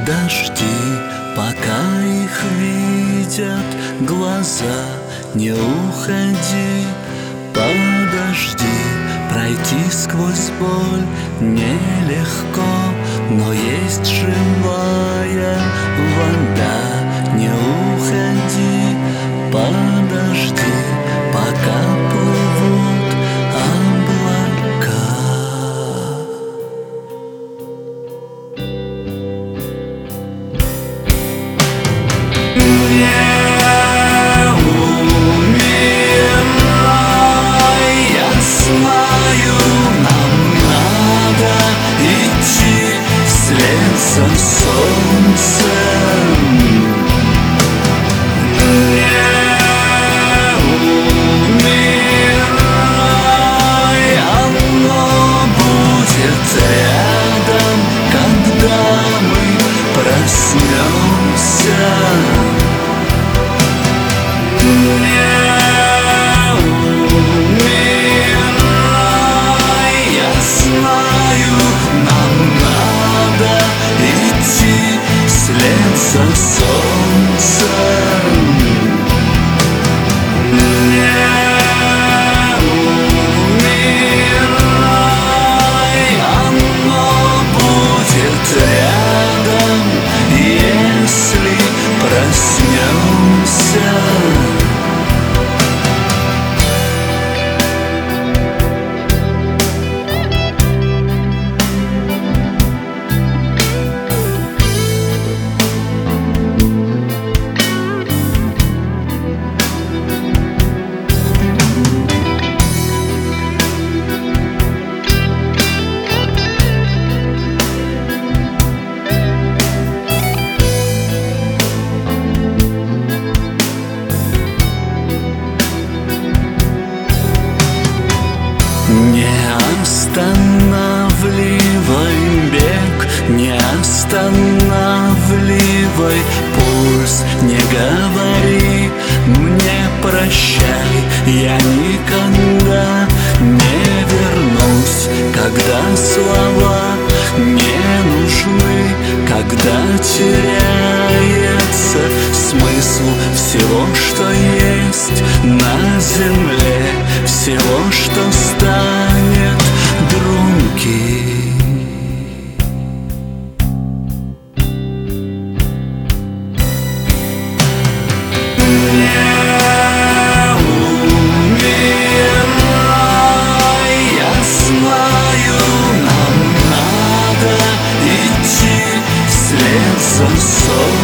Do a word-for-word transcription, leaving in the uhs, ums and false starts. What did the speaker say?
Подожди, пока их видят глаза, не уходи. Подожди, пройти сквозь боль нелегко, но есть живая вода. Не уходи, подожди, пока плывут облака. За солнцем не умирай, оно будет рядом, когда мы проснемся. Не умирай, я знаю, нам надо идти вслед за солнцем. Не умирай, оно будет рядом, если проснемся. Не останавливай бег, не останавливай пульс, не говори мне прощай, я никогда не вернусь, когда слова не нужны, когда теряется смысл всего, что есть на земле, всего, что станет громким. Не умирай, я знаю, нам надо идти вслед за солнцем.